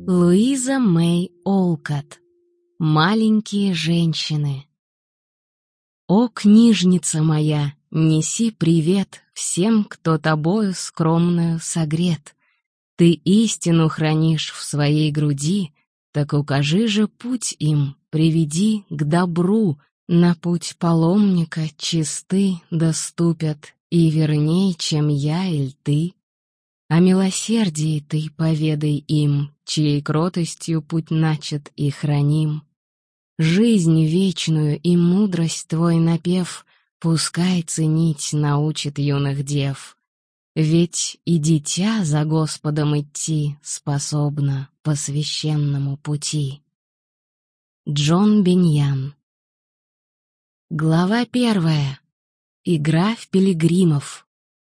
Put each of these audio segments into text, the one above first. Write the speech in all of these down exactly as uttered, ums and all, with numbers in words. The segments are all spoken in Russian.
Луиза Мэй Олкотт. Маленькие женщины. О, книжница моя, неси привет всем, кто тобою скромную согрет. Ты истину хранишь в своей груди, так укажи же путь им, приведи к добру. На путь паломника чисты доступят, и верней, чем я иль ты. О милосердии ты поведай им, чьей кротостью путь начат и храним. Жизнь вечную и мудрость твой напев пускай ценить научит юных дев. Ведь и дитя за Господом идти способно по священному пути. Джон Биньян. Глава первая. Игра в пилигримов.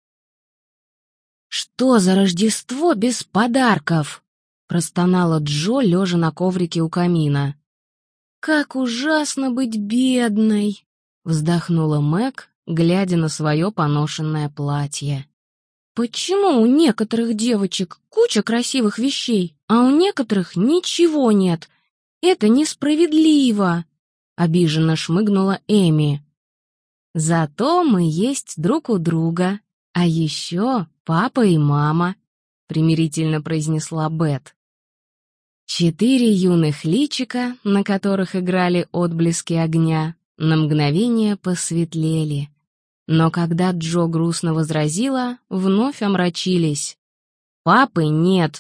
«Что за Рождество без подарков?» — простонала Джо, лежа на коврике у камина. «Как ужасно быть бедной!» — вздохнула Мэг, глядя на свое поношенное платье. «Почему у некоторых девочек куча красивых вещей, а у некоторых ничего нет? Это несправедливо!» — обиженно шмыгнула Эми. «Зато мы есть друг у друга, а еще папа и мама», — примирительно произнесла Бет. Четыре юных личика, на которых играли отблески огня, на мгновение посветлели. Но когда Джо грустно возразила, вновь омрачились. «Папы нет,